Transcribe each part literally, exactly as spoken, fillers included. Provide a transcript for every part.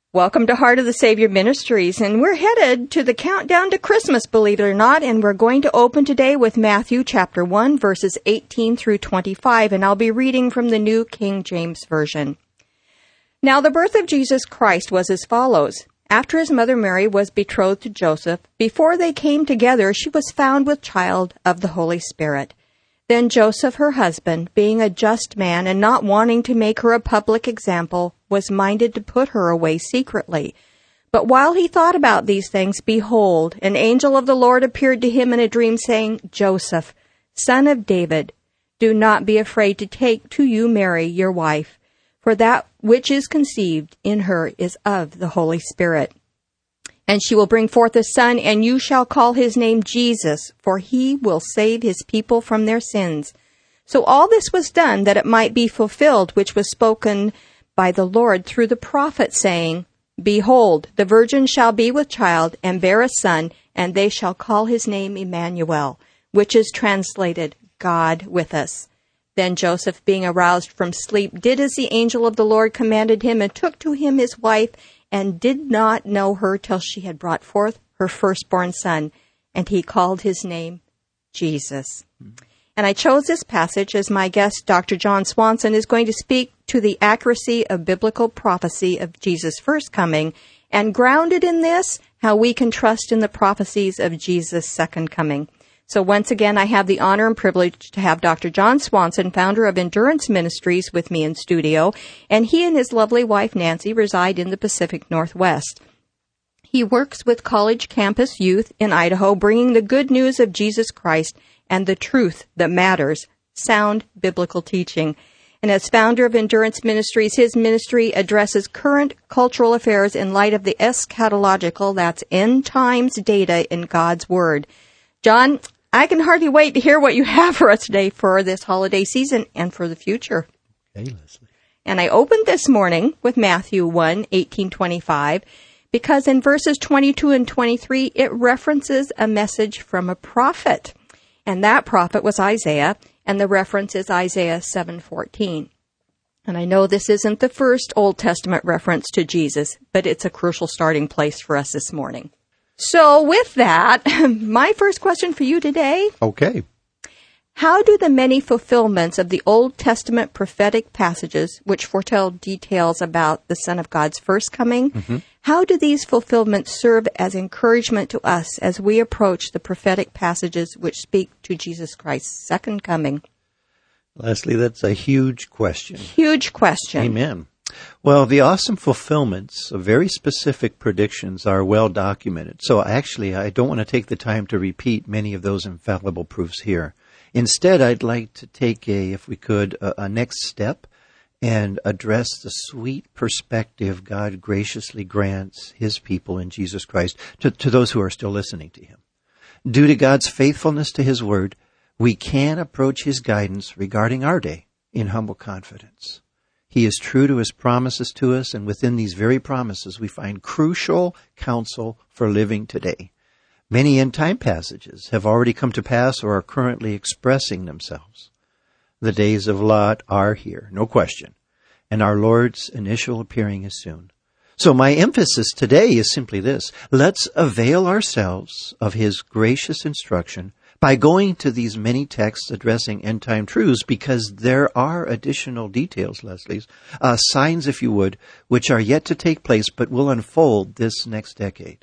Welcome to Heart of the Savior Ministries, and we're headed to the countdown to Christmas, believe it or not, and we're going to open today with Matthew chapter one, verses eighteen through twenty-five, and I'll be reading from the New King James Version. Now the birth of Jesus Christ was as follows. After his mother Mary was betrothed to Joseph, before they came together, she was found with child of the Holy Spirit. Then Joseph, her husband, being a just man and not wanting to make her a public example, was minded to put her away secretly. But while he thought about these things, behold, an angel of the Lord appeared to him in a dream, saying, Joseph, son of David, do not be afraid to take to you Mary, your wife, for that which is conceived in her is of the Holy Spirit. And she will bring forth a son, and you shall call his name Jesus, for he will save his people from their sins. So all this was done that it might be fulfilled, which was spoken by the Lord through the prophet, saying, Behold, the virgin shall be with child, and bear a son, and they shall call his name Emmanuel, which is translated, God with us. Then Joseph, being aroused from sleep, did as the angel of the Lord commanded him, and took to him his wife, and did not know her till she had brought forth her firstborn son, and he called his name Jesus. Mm-hmm. And I chose this passage as my guest, Doctor John Swanson, is going to speak to the accuracy of biblical prophecy of Jesus' first coming, and grounded in this, how we can trust in the prophecies of Jesus' second coming. So once again, I have the honor and privilege to have Doctor John Swanson, founder of Endurance Ministries, with me in studio, and he and his lovely wife, Nancy, reside in the Pacific Northwest. He works with college campus youth in Idaho, bringing the good news of Jesus Christ and the truth that matters, sound biblical teaching. And as founder of Endurance Ministries, his ministry addresses current cultural affairs in light of the eschatological, that's end times data in God's Word. John, I can hardly wait to hear what you have for us today for this holiday season and for the future. Hey, Leslie. And I opened this morning with Matthew one, eighteen, twenty-five, because in verses twenty-two and twenty-three, it references a message from a prophet. And that prophet was Isaiah, and the reference is Isaiah seven fourteen. And I know this isn't the first Old Testament reference to Jesus, but it's a crucial starting place for us this morning. So with that, my first question for you today. Okay. How do the many fulfillments of the Old Testament prophetic passages, which foretell details about the Son of God's first coming, mm-hmm. how do these fulfillments serve as encouragement to us as we approach the prophetic passages which speak to Jesus Christ's second coming? Leslie, that's a huge question. Huge question. Amen. Well, the awesome fulfillments of very specific predictions are well documented. So actually, I don't want to take the time to repeat many of those infallible proofs here. Instead, I'd like to take a, if we could, a, a next step and address the sweet perspective God graciously grants his people in Jesus Christ to, to those who are still listening to him. Due to God's faithfulness to his word, we can approach his guidance regarding our day in humble confidence. He is true to his promises to us, and within these very promises we find crucial counsel for living today. Many end-time passages have already come to pass or are currently expressing themselves. The days of Lot are here, no question, and our Lord's initial appearing is soon. So my emphasis today is simply this. Let's avail ourselves of his gracious instruction by going to these many texts addressing end-time truths, because there are additional details, Leslie, uh, signs, if you would, which are yet to take place but will unfold this next decade.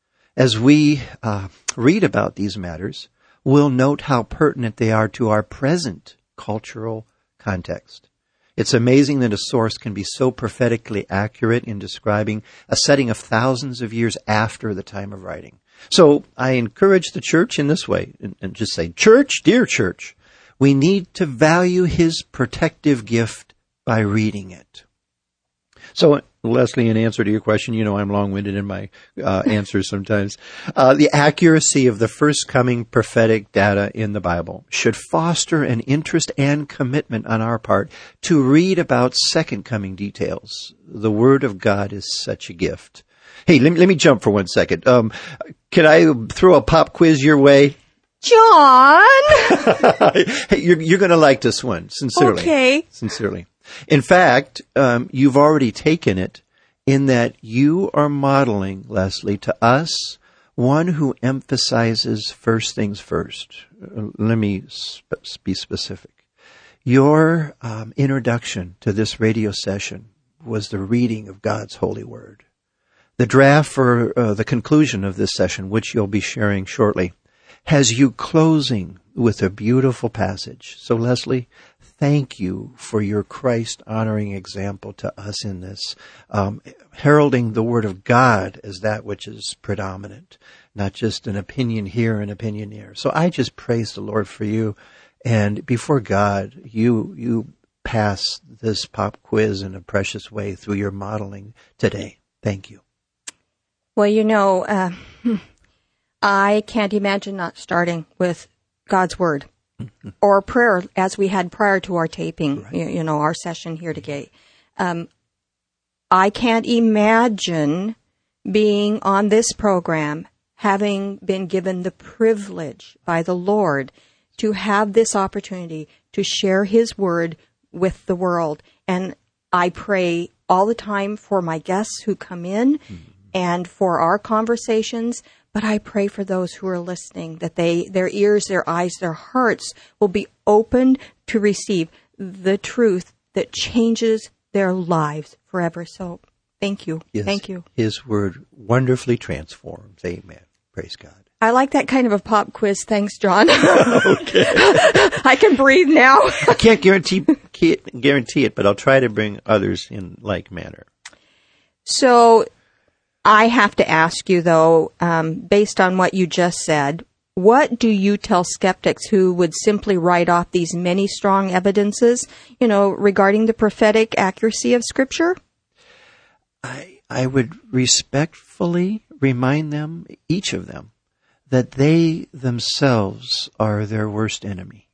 As we uh, read about these matters, we'll note how pertinent they are to our present cultural context. It's amazing that a source can be so prophetically accurate in describing a setting of thousands of years after the time of writing. So I encourage the church in this way, and, and just say, Church, dear church, we need to value his protective gift by reading it. So, Leslie, in answer to your question, you know I'm long-winded in my uh, answers sometimes. Uh, the accuracy of the first coming prophetic data in the Bible should foster an interest and commitment on our part to read about second coming details. The Word of God is such a gift. Hey, let me, let me jump for one second. Um, can I throw a pop quiz your way? John! Hey, you're, you're going to like this one, sincerely. Okay. Sincerely. In fact, um, you've already taken it, in that you are modeling, Leslie, to us, one who emphasizes first things first. Uh, let me sp- be specific. Your um, introduction to this radio session was the reading of God's holy word. The draft for uh, the conclusion of this session, which you'll be sharing shortly, has you closing with a beautiful passage. So, Leslie, thank you for your Christ-honoring example to us in this, um, heralding the Word of God as that which is predominant, not just an opinion here and opinion there. So I just praise the Lord for you. And before God, you you pass this pop quiz in a precious way through your modeling today. Thank you. Well, you know, uh, I can't imagine not starting with God's Word or prayer as we had prior to our taping, right. you, you know, our session here today. Um, I can't imagine being on this program, having been given the privilege by the Lord to have this opportunity to share His Word with the world. And I pray all the time for my guests who come in mm-hmm. and for our conversations, but I pray for those who are listening, that they, their ears, their eyes, their hearts will be opened to receive the truth that changes their lives forever. So thank you. Yes, thank you. His Word wonderfully transforms. Amen. Praise God. I like that kind of a pop quiz. Thanks, John. Okay. I can breathe now. I can't guarantee guarantee it, but I'll try to bring others in like manner. So I have to ask you, though, um, based on what you just said, what do you tell skeptics who would simply write off these many strong evidences, you know, regarding the prophetic accuracy of Scripture? I I would respectfully remind them, each of them, that they themselves are their worst enemy.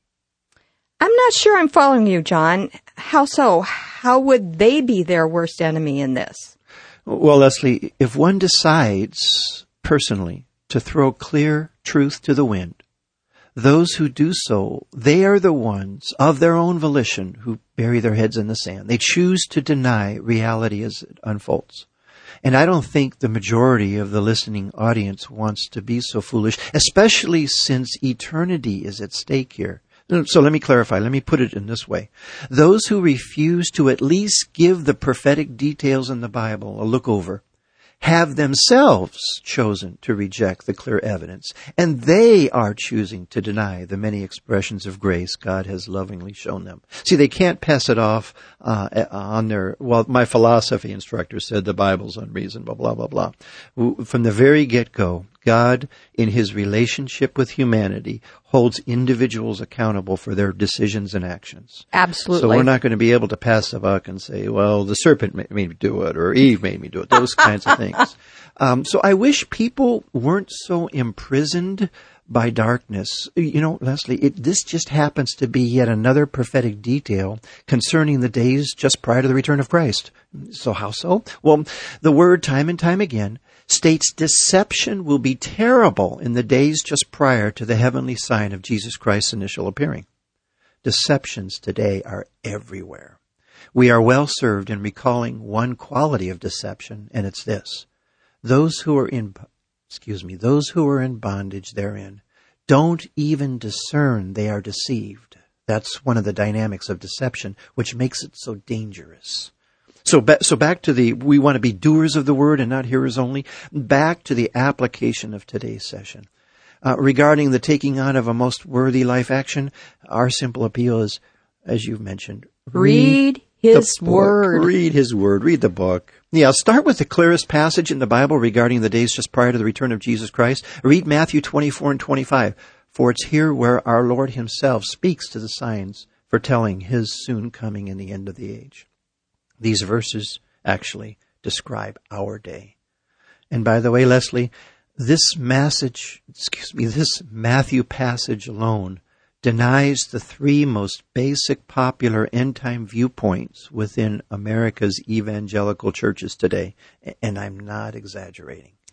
I'm not sure I'm following you, John. How so? How would they be their worst enemy in this? Well, Leslie, if one decides personally to throw clear truth to the wind, those who do so, they are the ones of their own volition who bury their heads in the sand. They choose to deny reality as it unfolds. And I don't think the majority of the listening audience wants to be so foolish, especially since eternity is at stake here. So let me clarify. Let me put it in this way. Those who refuse to at least give the prophetic details in the Bible a look over have themselves chosen to reject the clear evidence, and they are choosing to deny the many expressions of grace God has lovingly shown them. See, they can't pass it off uh, on their, well, my philosophy instructor said the Bible's unreasonable, blah, blah, blah. From the very get-go, God, in His relationship with humanity, holds individuals accountable for their decisions and actions. Absolutely. So we're not going to be able to pass the buck and say, well, the serpent made me do it, or Eve made me do it, those kinds of things. Um, so I wish people weren't so imprisoned by darkness. You know, Leslie, it, this just happens to be yet another prophetic detail concerning the days just prior to the return of Christ. So how so? Well, the Word, time and time again, states deception will be terrible in the days just prior to the heavenly sign of Jesus Christ's initial appearing. Deceptions today are everywhere. We are well served in recalling one quality of deception, and it's this. Those who are in, excuse me, those who are in bondage therein don't even discern they are deceived. That's one of the dynamics of deception, which makes it so dangerous. So, so back to the, we want to be doers of the word and not hearers only. Back to the application of today's session. Uh, regarding the taking on of a most worthy life action, our simple appeal is, as you've mentioned, read, read His Word. Read His Word. Read the book. Yeah, I'll start with the clearest passage in the Bible regarding the days just prior to the return of Jesus Christ. Read Matthew twenty-four and twenty-five. For it's here where our Lord Himself speaks to the signs foretelling His soon coming in the end of the age. These verses actually describe our day. And by the way, Leslie, this message, excuse me, this Matthew passage alone denies the three most basic popular end-time viewpoints within America's evangelical churches today. And I'm not exaggerating.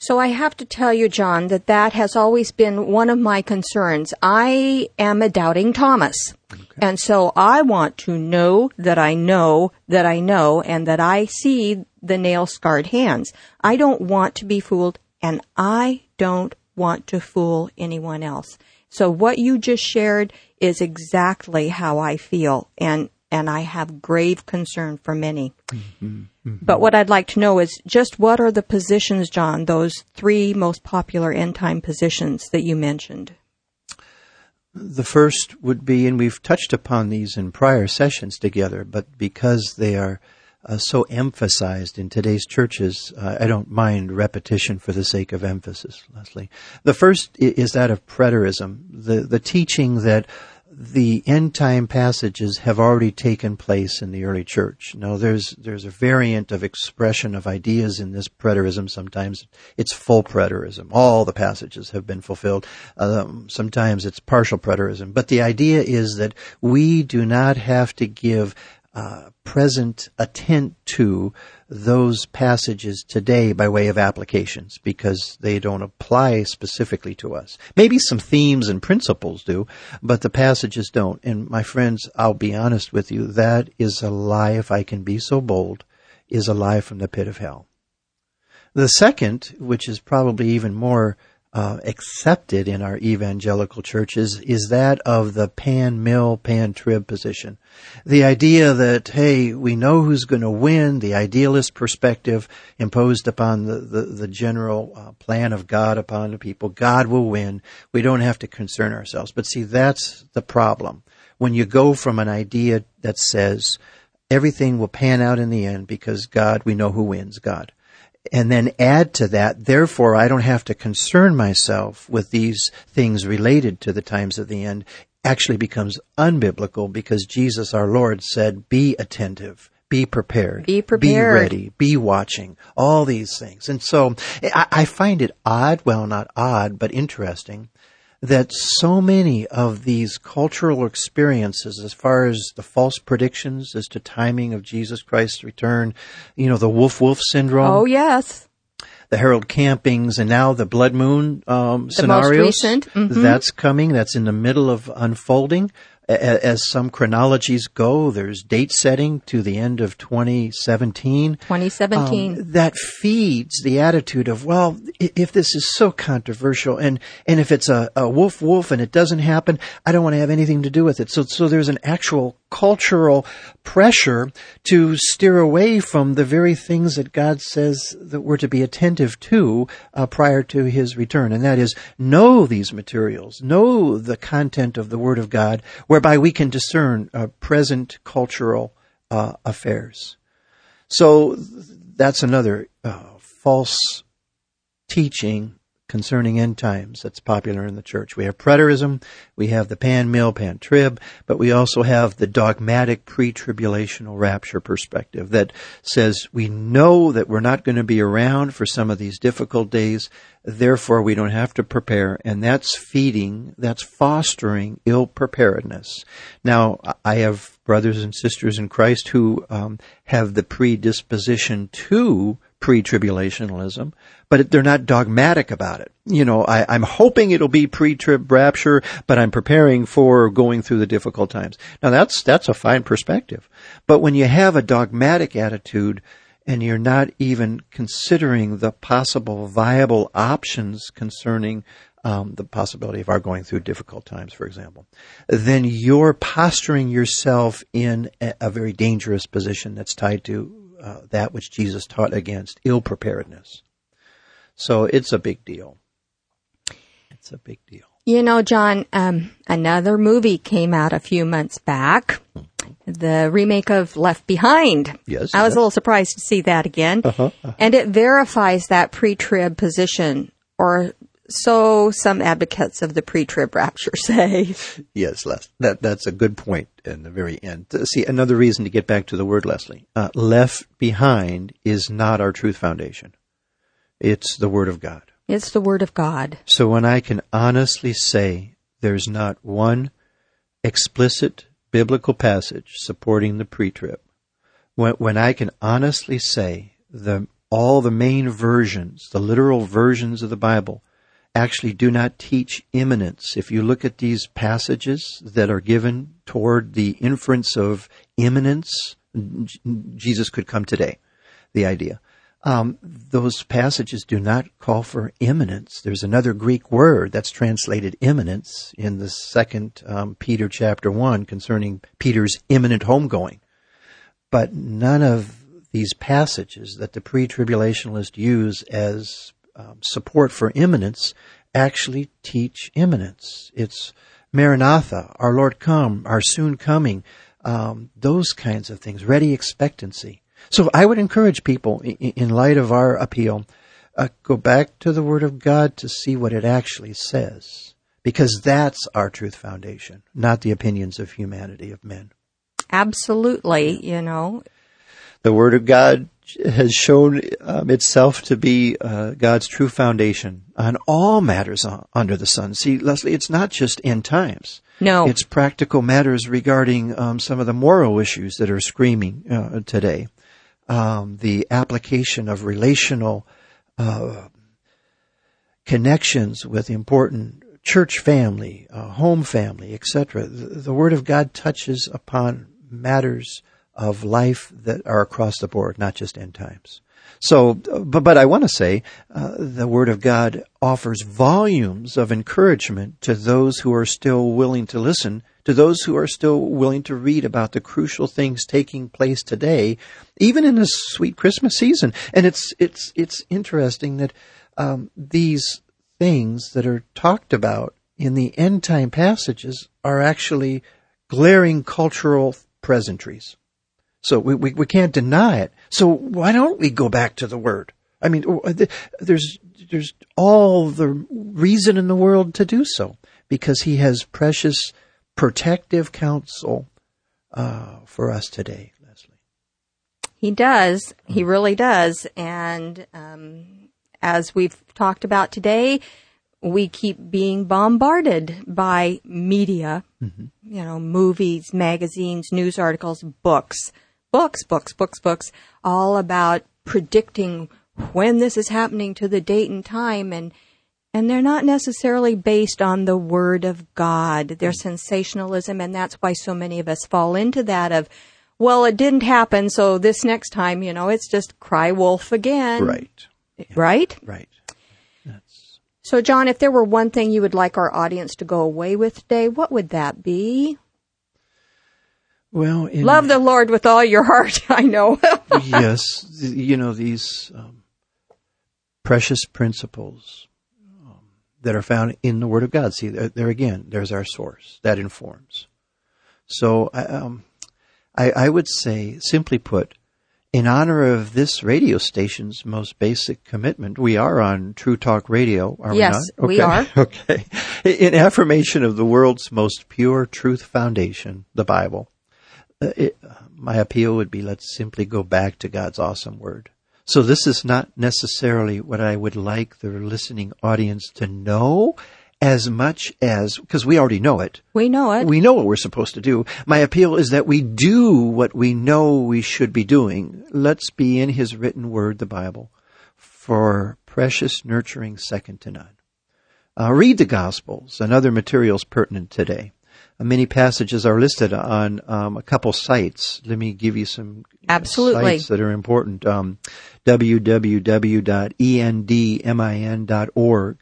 So I have to tell you, John, that that has always been one of my concerns. I am a doubting Thomas. Okay. And so I want to know that I know that I know and that I see the nail-scarred hands. I don't want to be fooled, and I don't want to fool anyone else. So what you just shared is exactly how I feel, and and I have grave concern for many. Mm-hmm, mm-hmm. But what I'd like to know is just what are the positions, John, those three most popular end-time positions that you mentioned? The first would be, and we've touched upon these in prior sessions together, but because they are uh, so emphasized in today's churches, uh, I don't mind repetition for the sake of emphasis, Leslie. The first is that of preterism, the, the teaching that the end-time passages have already taken place in the early church. Now, there's there's a variant of expression of ideas in this preterism. Sometimes it's full preterism. All the passages have been fulfilled. Um, sometimes it's partial preterism. But the idea is that we do not have to give uh, present attent to those passages today by way of applications because they don't apply specifically to us. Maybe some themes and principles do, but the passages don't. And my friends, I'll be honest with you, that is a lie, if I can be so bold, is a lie from the pit of hell. The second, which is probably even more uh, accepted in our evangelical churches, is that of the pan-mill, pan-trib position. The idea that, hey, we know who's going to win, the idealist perspective imposed upon the, the, the general uh, plan of God upon the people. God will win. We don't have to concern ourselves. But see, that's the problem. When you go from an idea that says everything will pan out in the end because God, we know who wins, God. And then add to that, therefore, I don't have to concern myself with these things related to the times of the end, actually becomes unbiblical because Jesus, our Lord, said, be attentive, be prepared, be prepared, be ready, be watching, all these things. And so I, I find it odd, well, not odd, but interesting, that so many of these cultural experiences, as far as the false predictions as to timing of Jesus Christ's return, you know, the wolf-wolf syndrome. Oh, yes. The Harold Campings, and now the blood moon um, the scenarios. Most recent. Mm-hmm. That's coming. That's in the middle of unfolding. As some chronologies go, there's date setting to the end of twenty seventeen. twenty seventeen. Um, that feeds the attitude of, well, if this is so controversial, and, and if it's a, a wolf wolf and it doesn't happen, I don't want to have anything to do with it. So, so there's an actual cultural pressure to steer away from the very things that God says that we're to be attentive to uh, prior to His return. And that is, know these materials, know the content of the Word of God, whereby we can discern uh, present cultural uh, affairs. So that's another uh, false teaching concerning end times that's popular in the church. We have preterism, we have the pan-mill, pan-trib, but we also have the dogmatic pre-tribulational rapture perspective that says we know that we're not going to be around for some of these difficult days, therefore we don't have to prepare, and that's feeding, that's fostering ill-preparedness. Now, I have brothers and sisters in Christ who um, have the predisposition to pre-tribulationalism, but they're not dogmatic about it. You know, I, I'm hoping it'll be pre-trib rapture, but I'm preparing for going through the difficult times. Now, that's that's a fine perspective. But when you have a dogmatic attitude and you're not even considering the possible viable options concerning um, the possibility of our going through difficult times, for example, then you're posturing yourself in a, a very dangerous position that's tied to Uh, that which Jesus taught against, ill-preparedness. So it's a big deal. It's a big deal. You know, John, um, another movie came out a few months back, the remake of Left Behind. Yes. I was yes. a little surprised to see that again. Uh-huh, uh-huh. And it verifies that pre-trib position, or so some advocates of the pre-trib rapture say. Yes, Les, that, that's a good point in the very end. See, another reason to get back to the word, Leslie. Uh, left behind is not our truth foundation. It's the Word of God. It's the Word of God. So when I can honestly say there's not one explicit biblical passage supporting the pre-trib, when, when I can honestly say the all the main versions, the literal versions of the Bible, actually do not teach imminence. If you look at these passages that are given toward the inference of imminence, Jesus could come today, the idea. Um, those passages do not call for imminence. There's another Greek word that's translated imminence in the second um, Peter chapter one concerning Peter's imminent homegoing. But none of these passages that the pre-tribulationists use as um, support for imminence actually teach imminence. It's Maranatha, our Lord come, our soon coming, um, those kinds of things, ready expectancy. So I would encourage people, in light of our appeal, uh, go back to the Word of God to see what it actually says, because that's our truth foundation, not the opinions of humanity, of men. Absolutely, you know. The Word of God has shown um, itself to be uh, God's true foundation on all matters on, under the sun. See, Leslie, it's not just end times. No. It's practical matters regarding um, some of the moral issues that are screaming uh, today. Um, the application of relational uh, connections with important church family, uh, home family, et cetera. The, the Word of God touches upon matters of life that are across the board, not just end times. So, but, but I want to say uh, the Word of God offers volumes of encouragement to those who are still willing to listen, to those who are still willing to read about the crucial things taking place today, even in this sweet Christmas season. And it's it's it's interesting that um, these things that are talked about in the end time passages are actually glaring cultural presentries. So we, we we can't deny it. So why don't we go back to the Word? I mean, there's there's all the reason in the world to do so, because He has precious protective counsel uh, for us today, Leslie. He does. He really does. And um, as we've talked about today, we keep being bombarded by media, mm-hmm. you know, movies, magazines, news articles, books, books, books, books, books, all about predicting when this is happening to the date and time. And And they're not necessarily based on the Word of God. They're sensationalism, and that's why so many of us fall into that of, well, it didn't happen, so this next time, you know, it's just cry wolf again. Right. Yeah. Right? Right. That's... So, John, if there were one thing you would like our audience to go away with today, what would that be? Well, in... Love the Lord with all your heart, I know. Yes. You know, these um, precious principles that are found in the Word of God. See, there, there again, there's our source. That informs. So um, I, I would say, simply put, in honor of this radio station's most basic commitment, we are on True Talk Radio, are yes, we not? Yes, we are. Okay. In affirmation of the world's most pure truth foundation, the Bible, uh, it, my appeal would be, let's simply go back to God's awesome Word. So this is not necessarily what I would like the listening audience to know as much as, because we already know it. We know it. We know what we're supposed to do. My appeal is that we do what we know we should be doing. Let's be in His written Word, the Bible, for precious nurturing second to none. Uh, read the Gospels and other materials pertinent today. Uh, many passages are listed on um, a couple sites. Let me give you some Absolutely. sites that are important. Um, w w w dot e n d min dot org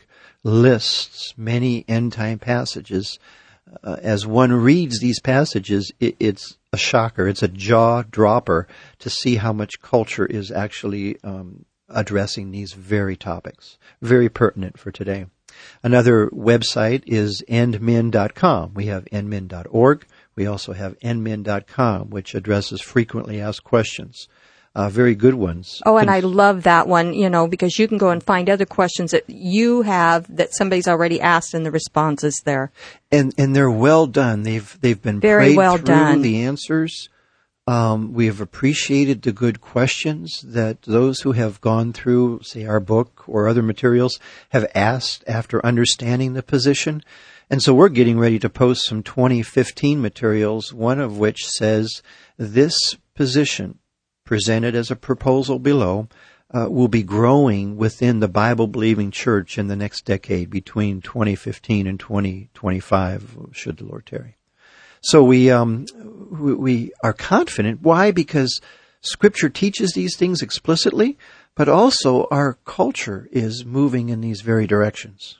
lists many end-time passages. Uh, as one reads these passages, it, it's a shocker. It's a jaw-dropper to see how much culture is actually um, addressing these very topics. Very pertinent for today. Another website is end min dot com. We have end min dot org. We also have end min dot com, which addresses frequently asked questions. Uh, very good ones. Oh, and I love that one, you know, because you can go and find other questions that you have that somebody's already asked and the responses there. And and they're well done. They've they've been very prayed well through done. The answers. Um, we have appreciated the good questions that those who have gone through, say, our book or other materials have asked after understanding the position. And so we're getting ready to post some twenty fifteen materials, one of which says this position presented as a proposal below uh, will be growing within the Bible-believing church in the next decade between twenty fifteen and twenty twenty-five, should the Lord tarry. So we, um, we, we are confident. Why? Because Scripture teaches these things explicitly, but also our culture is moving in these very directions.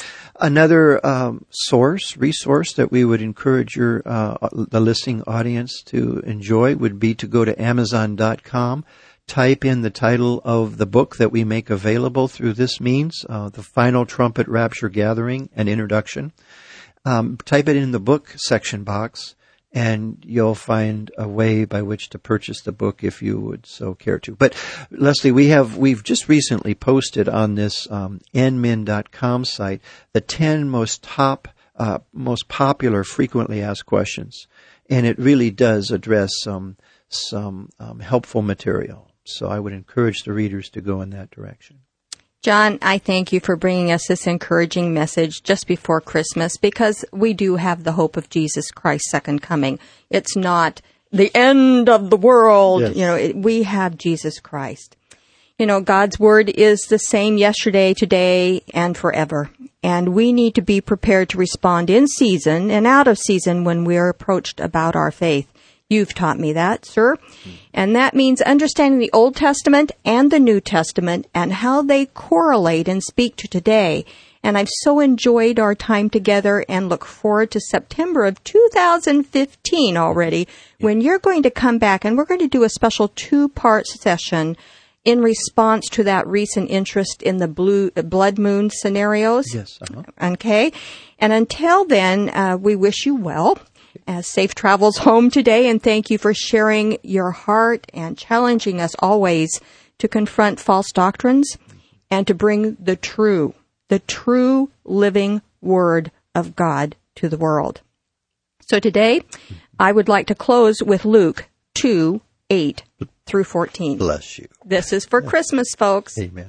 Another um, source, resource that we would encourage your uh, the listening audience to enjoy would be to go to amazon dot com, type in the title of the book that we make available through this means, uh, The Final Trumpet Rapture Gathering, an Introduction. Um, type it in the book section box, and you'll find a way by which to purchase the book if you would so care to. But Leslie, we have we've just recently posted on this um, N M I N dot com site the ten most top, uh, most popular, frequently asked questions, and it really does address some some um, helpful material. So I would encourage the readers to go in that direction. John, I thank you for bringing us this encouraging message just before Christmas, because we do have the hope of Jesus Christ's second coming. It's not the end of the world. Yes. You know, it, we have Jesus Christ. You know, God's word is the same yesterday, today, and forever. And we need to be prepared to respond in season and out of season when we are approached about our faith. You've taught me that, sir. And that means understanding the Old Testament and the New Testament and how they correlate and speak to today. And I've so enjoyed our time together and look forward to September of two thousand fifteen already, when you're going to come back and we're going to do a special two-part session in response to that recent interest in the blue blood moon scenarios. Yes. Uh-huh. Okay. And until then, uh, we wish you well. Uh, safe travels home today, and thank you for sharing your heart and challenging us always to confront false doctrines and to bring the true, the true living Word of God to the world. So today, I would like to close with Luke two, eight through fourteen. Bless you. This is for Christmas, folks. Amen.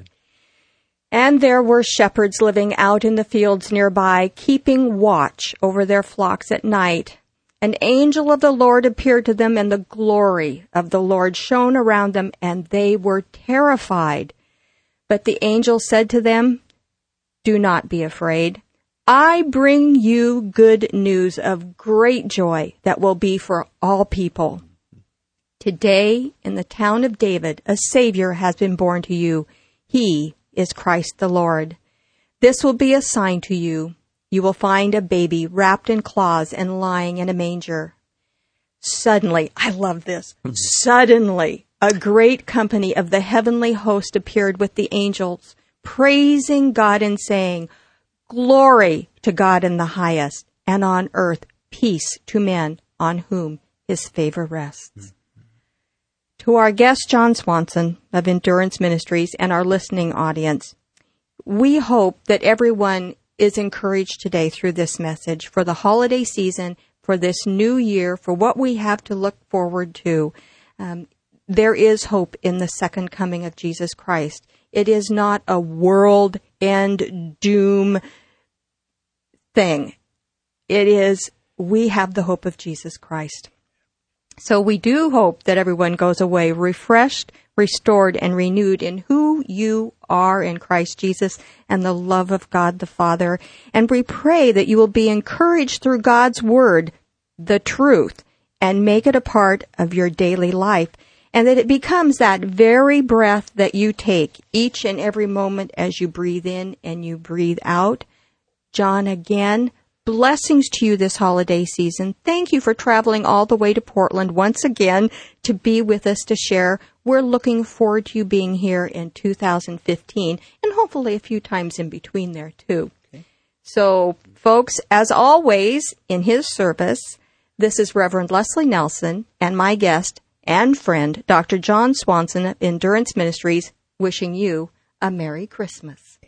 And there were shepherds living out in the fields nearby, keeping watch over their flocks at night. An angel of the Lord appeared to them, and the glory of the Lord shone around them, and they were terrified. But the angel said to them, "Do not be afraid. I bring you good news of great joy that will be for all people. Today, in the town of David, a Savior has been born to you. He is Christ the Lord. This will be a sign to you. You will find a baby wrapped in cloths and lying in a manger." Suddenly, I love this, suddenly a great company of the heavenly host appeared with the angels, praising God and saying, "Glory to God in the highest, and on earth peace to men on whom his favor rests." Mm-hmm. To our guest, John Swanson of Endurance Ministries, and our listening audience, we hope that everyone is encouraged today through this message for the holiday season, for this new year, for what we have to look forward to. Um, there is hope in the second coming of Jesus Christ. It is not a world end doom thing. It is, we have the hope of Jesus Christ. So we do hope that everyone goes away refreshed, restored, and renewed in who you are in Christ Jesus and the love of God the Father. And we pray that you will be encouraged through God's Word, the truth, and make it a part of your daily life, and that it becomes that very breath that you take each and every moment as you breathe in and you breathe out. John, again, blessings to you this holiday season. Thank you for traveling all the way to Portland once again to be with us to share. We're looking forward to you being here in two thousand fifteen, and hopefully a few times in between there too. Okay. So, folks, as always, in his service, this is Reverend Leslie Nelson and my guest and friend, Doctor John Swanson of Endurance Ministries, wishing you a Merry Christmas.